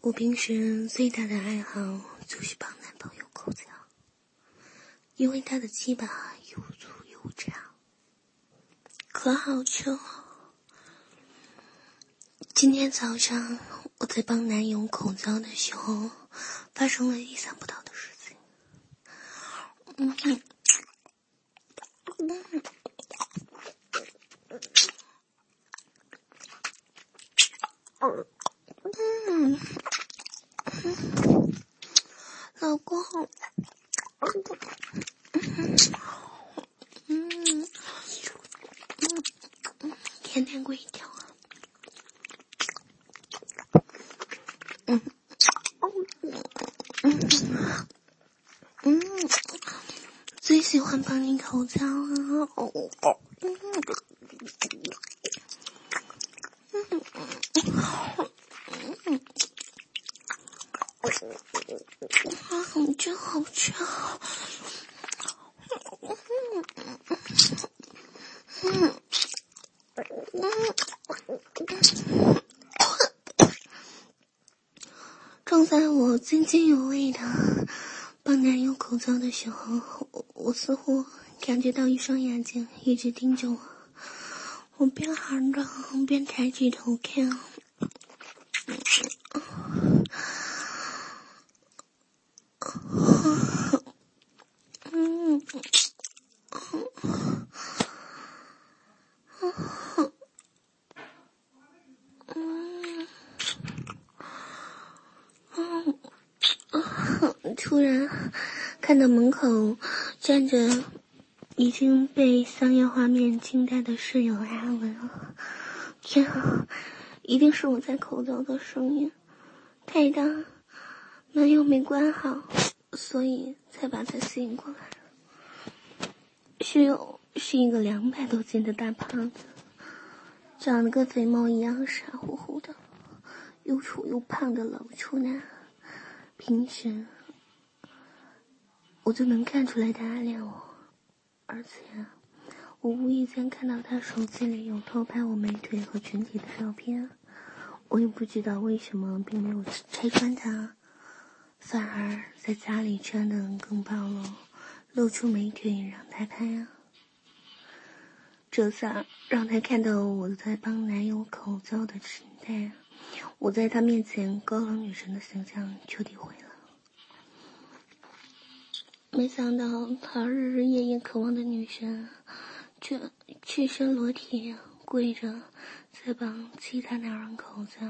我平时最大的爱好就是帮男朋友口交，因为他的鸡巴又粗又长，可好吃了。今天早上我在帮男友口交的时候，发生了意想不到的事情。老公，天天跪掉啊！最喜欢帮你口交啊！真好吃啊！正在我津津有味的帮男友口交的时候，我似乎感觉到一双眼睛一直盯着我，我边喊着边抬起头看。突然看到门口站着已经被商业画面惊呆的室友阿文，天啊，一定是我在口交的声音太大，门又没关好，所以才把他吸引过来。室友是一个200多斤的大胖子，长得跟肥猫一样傻乎乎的，又丑又胖的老处男。平时我就能看出来他暗恋我，而且我无意间看到他手机里有偷拍我美腿和裙底的照片，我也不知道为什么并没有拆穿他，反而在家里穿得更暴露出美腿让他拍啊。这下让他看到我在帮男友口交的时代，我在他面前高冷女神的形象彻底毁了。没想到他日日夜夜渴望的女神，却赤身裸体跪着在帮其他男人口交。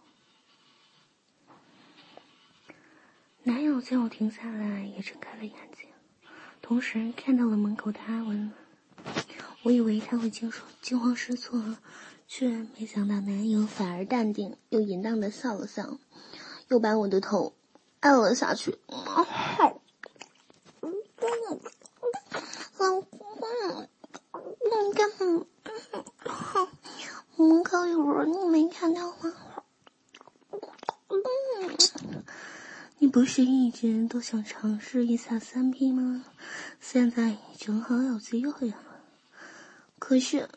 男友见我停下来也睁开了眼睛，同时看到了门口的阿文。我以为他会惊慌失措，却没想到男友反而淡定又淫荡地笑了笑，又把我的头按了下去。老公，你干嘛？门口有人，你没看到吗？你不是一直都想尝试一下3P 吗？现在正好有机会了。可是，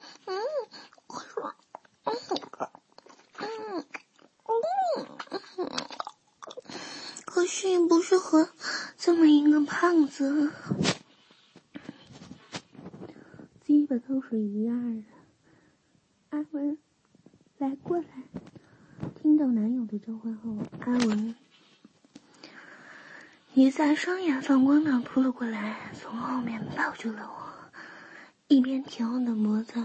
可是也不是和这么一个胖子，基本都是一样的。阿文，来过来。听到男友的召唤后，阿文一下双眼放光的扑了过来，从后面抱住了我，一边舔我的脖子，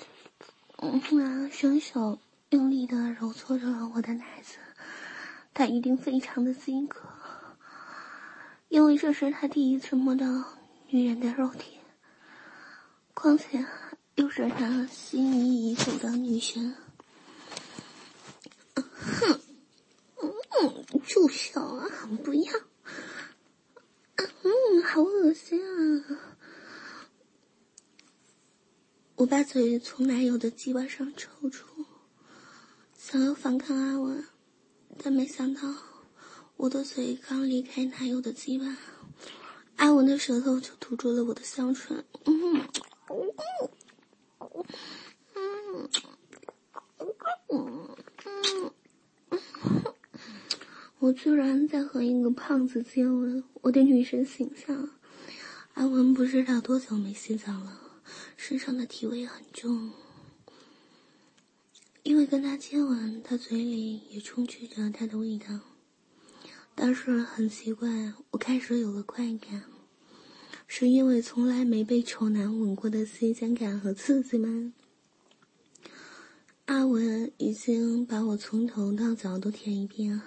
双手用力的揉搓着我的奶子。他一定非常的饥渴，因为这是他第一次摸到女人的肉体，况且又是他心仪已久的女神。住手啊，不要，好恶心啊。我把嘴从男友的鸡巴上抽出，想要反抗阿文，但没想到我的嘴刚离开男友的鸡巴，阿文的舌头就堵住了我的香唇。 我居然在和一个胖子接吻，我的女神形象。阿文不知道多久没洗澡了，身上的体味很重。因为跟他接吻，他嘴里也充斥着他的味道。但是很奇怪，我开始有了快感，是因为从来没被丑男吻过的新鲜感和刺激吗？阿文已经把我从头到脚都舔一遍。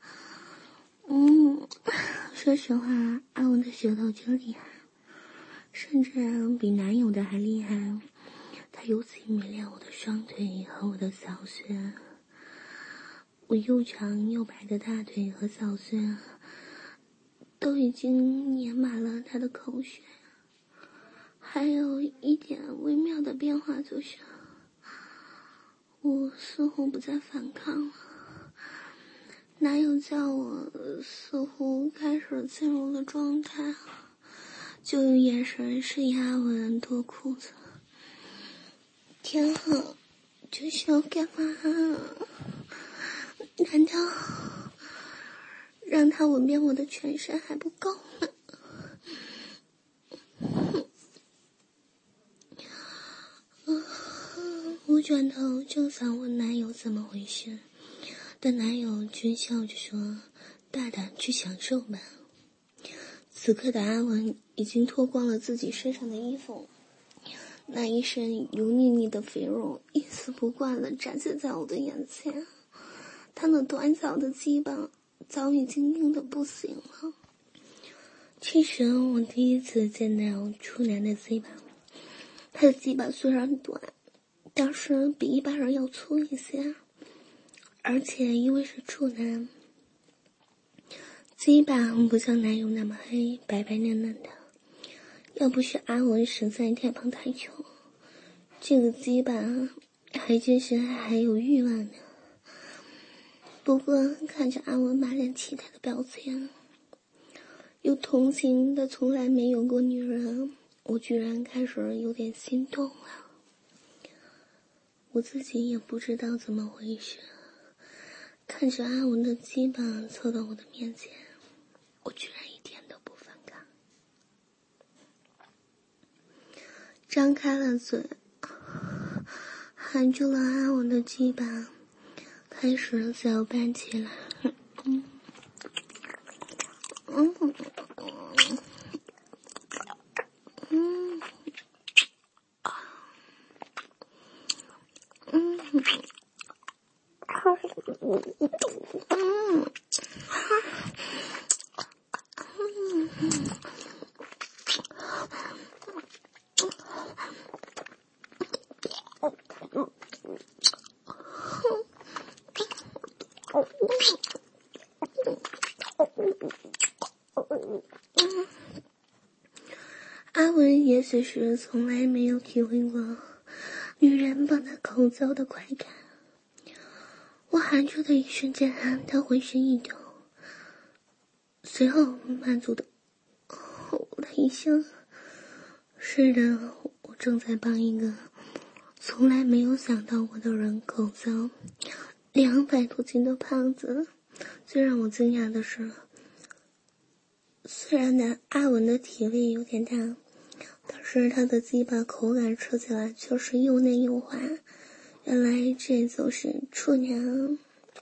说实话，阿文的舌头真厉害，甚至比男友的还厉害。他尤其迷恋我的双腿和我的小穴，我又长又白的大腿和小穴都已经粘满了他的口水。还有一点微妙的变化就是，我似乎不再反抗了。男友叫我似乎开始进入了状态，就用眼神示意阿文脱裤子。天啊，这是要干嘛？难道让他吻遍我的全身还不够吗？我转头正想问男友怎么回事，但男友却笑着说：“大胆去享受吧。”此刻的阿文已经脱光了自己身上的衣服，那一身油腻腻的肥肉一丝不挂地展现在我的眼前。他那短小的鸡巴早已经硬得不行了。其实我第一次见到处男的鸡巴，他的鸡巴虽然短，但是比一般人要粗一些，而且因为是处男，鸡巴不像男友那么黑，白白嫩嫩的。要不是阿文实在太胖太丑，这个鸡巴还真是还有欲望呢。不过看着阿文满脸期待的表情，有同情的从来没有过女人，我居然开始有点心动了。我自己也不知道怎么回事，看着阿文的鸡巴凑到我的面前，我居然一点都不反抗，张开了嘴，含住了阿文的鸡巴，开始搅拌起来。阿文也许是从来没有体会过女人帮他口交的快感，我含住的一瞬间，他浑身一抖，随后满足的吼了一声。是的，我正在帮一个从来没有想到过的人口交200多斤的胖子。最让我惊讶的是，虽然阿文的体味有点大，但是他的鸡巴口感吃起来却是又嫩又滑。原来这就是处娘。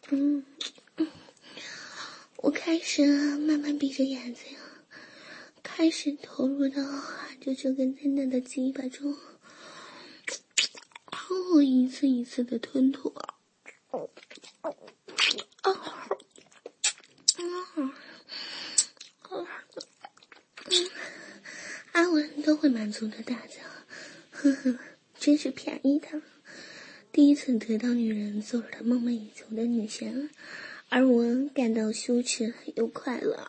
我开始慢慢闭着眼睛，开始投入到含着这个嫩嫩的鸡巴中，我一次一次的吞吐。阿文都会满足的大叫，呵呵，真是便宜他了。第一次得到女人做了他梦寐以求的女神，而我感到羞耻又快乐。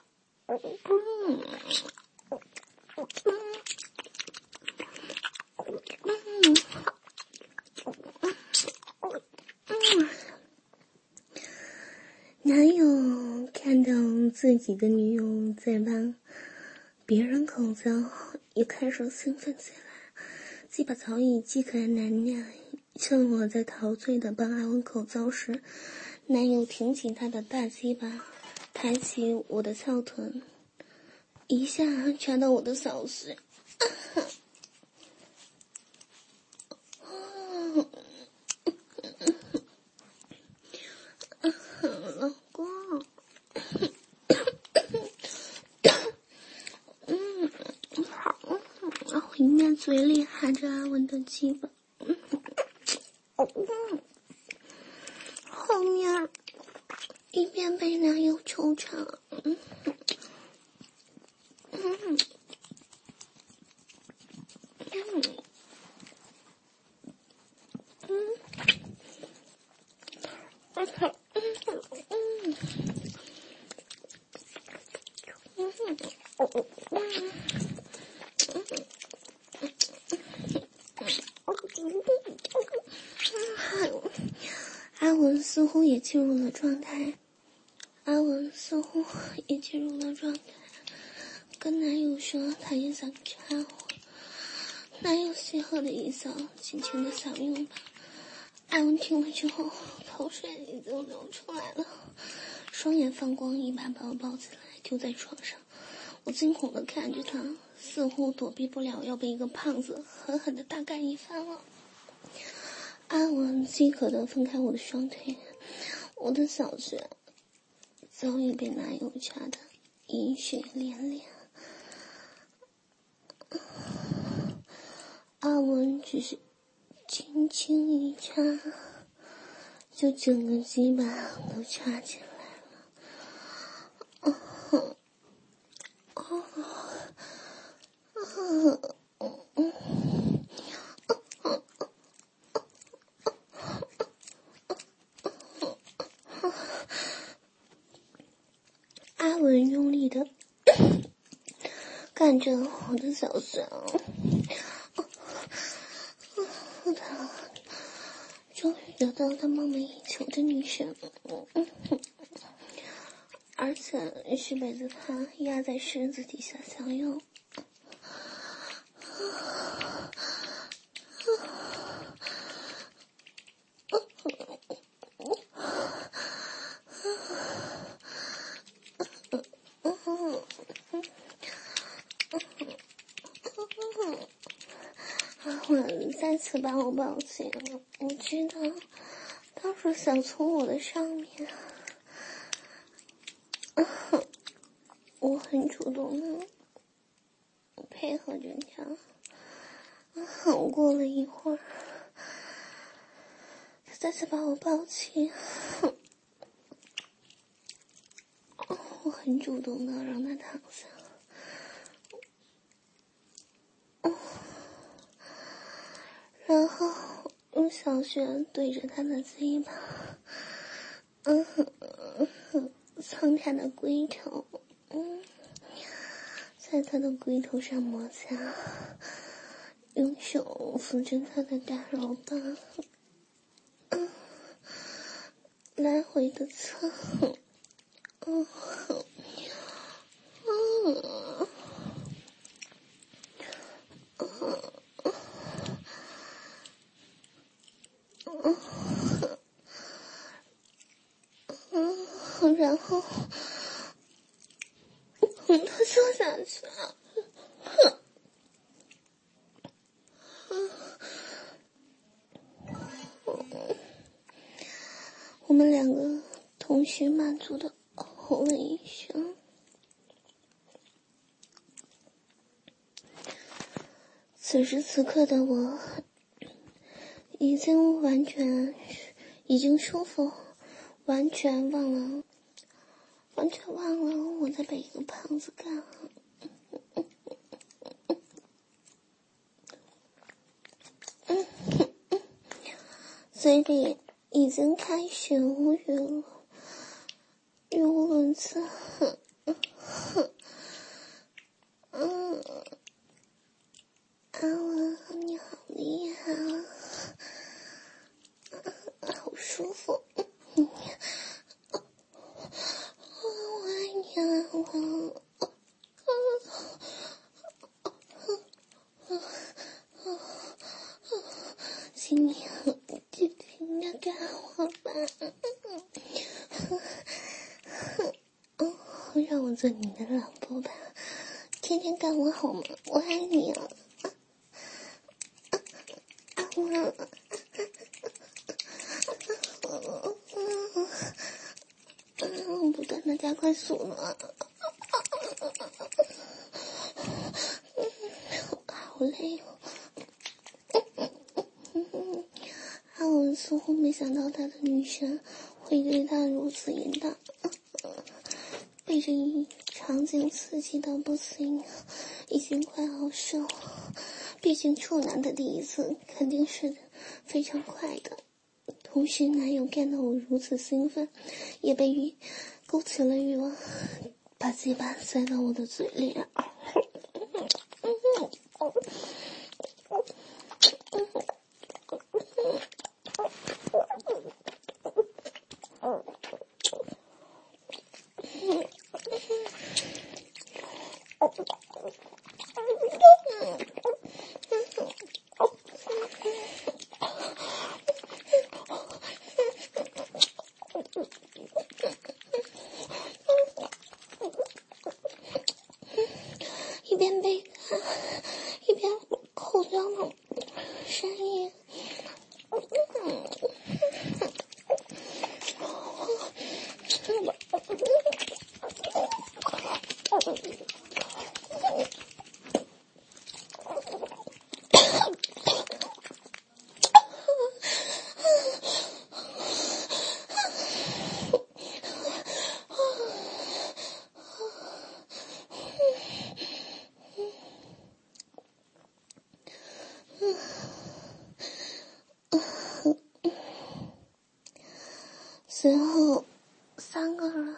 男友看到自己的女友在帮别人口交，也开始兴奋起来，鸡巴早已饥渴难耐。趁我在陶醉的帮阿文口交时，男友挺起他的大鸡巴， 抬起我的翘臀，一下插到我的小穴。老公，好，然后一面嘴里含着阿文的鸡巴，后面一边被男友抽插，阿文似乎也进入了状态，跟男友说他也想插我，男友喜欢的一笑，轻轻的小拥抱。阿文听了之后，口水已经流出来了，双眼放光，一把把我抱起来丢在床上。我惊恐地看着他，似乎躲避不了要被一个胖子狠狠地大干一番了。阿文饥渴地分开我的双腿，我的小穴早已被男友插得阴血连连。阿文只是轻轻一插，就整个鸡巴都插进来了。阿文用力的干着我的小穴，他终于得到他梦寐以求的女神，而且是背着他压在身子底下享用。我再次把我抱起，我知道他是想从我的上面，我很主动的配合着他。过了一会儿，他再次把我抱起，我很主动的让他躺下。然后用小穴对着他的鸡巴，蹭他的龟头，在他的龟头上摩擦，用手扶着他的大肉棒，来回的蹭，然后他坐下去了。我们两个同时满足的吼了一声。此时此刻的我已经舒服，完全忘了我在被一个胖子干了。嘴里已经开始无语了，语无伦次。阿文，你好厉害啊，好舒服。我爱你啊，我。请你就听着干我吧。 后让我做你的老婆吧，天天干我好吗？我爱你啊！不断的加快速度啊！好累哦！我似乎没想到他的女神会对他如此淫荡，被这一场景刺激到不行，已经快好受。毕竟处男的第一次肯定是非常快的，同时男友看到我如此兴奋，也被勾起了欲望，把鸡巴塞到我的嘴里。一边被干，一边口交了声音。随后3个人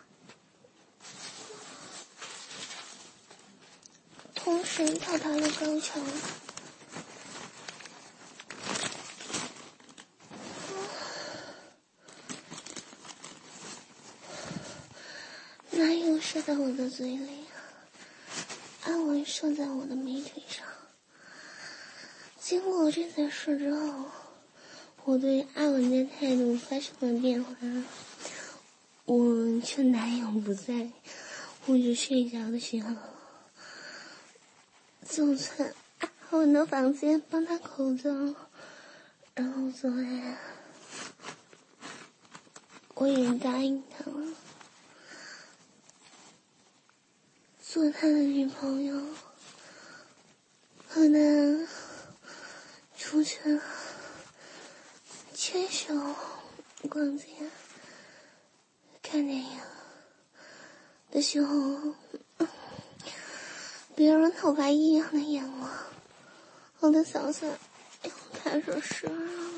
同时到达了高潮。男友射在我的嘴里，阿文射在我的美腿上。经过这件事之后，我对阿文的态度发生了变化。我趁男友不在或者睡着的时候，就在阿文的房间帮他口交，然后做爱。我也答应他了，做他的女朋友，和他出去牵手、逛街、看电影的时候，别人投来异样的眼光，我的小嘴又开始湿了。